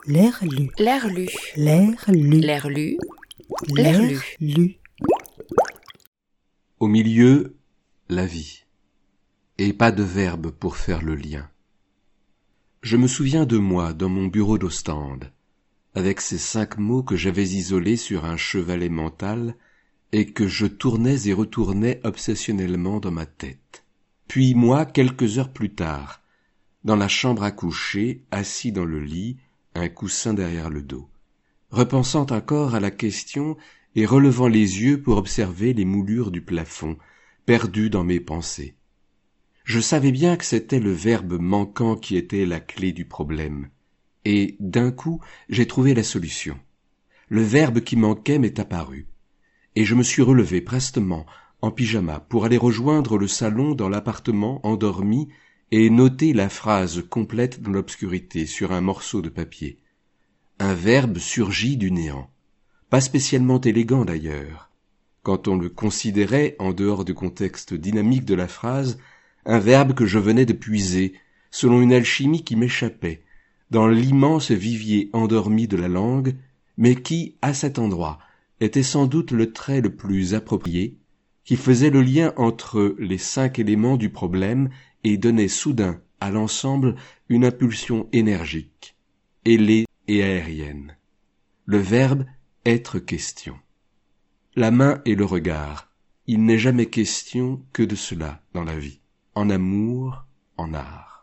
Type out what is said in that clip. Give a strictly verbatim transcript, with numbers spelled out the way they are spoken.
L'air lu. L'air lu. L'air lu. L'air lu. L'air lu. lu. Au milieu, la vie, et pas de verbe pour faire le lien. Je me souviens de moi dans mon bureau d'Ostende, avec ces cinq mots que j'avais isolés sur un chevalet mental et que je tournais et retournais obsessionnellement dans ma tête. Puis moi, quelques heures plus tard, dans la chambre à coucher, assis dans le lit, un coussin derrière le dos, repensant encore à la question et relevant les yeux pour observer les moulures du plafond, perdu dans mes pensées. Je savais bien que c'était le verbe manquant qui était la clé du problème, et d'un coup j'ai trouvé la solution. Le verbe qui manquait m'est apparu, et je me suis relevé prestement, en pyjama, pour aller rejoindre le salon dans l'appartement endormi et noter la phrase complète dans l'obscurité sur un morceau de papier. Un verbe surgit du néant, pas spécialement élégant d'ailleurs. Quand on le considérait en dehors du contexte dynamique de la phrase, un verbe que je venais de puiser, selon une alchimie qui m'échappait, dans l'immense vivier endormi de la langue, mais qui, à cet endroit, était sans doute le trait le plus approprié, qui faisait le lien entre les cinq éléments du problème et donnait soudain à l'ensemble une impulsion énergique, ailée et aérienne. Le verbe « être question ». La main et le regard, il n'est jamais question que de cela dans la vie, en amour, en art.